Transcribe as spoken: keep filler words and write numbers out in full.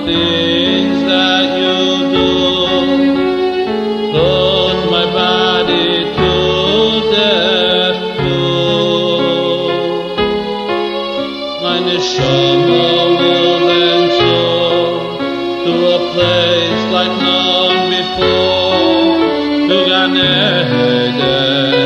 things that you do, put my body to death too. My neshama will then soar to a place like none before, to Gan Eden.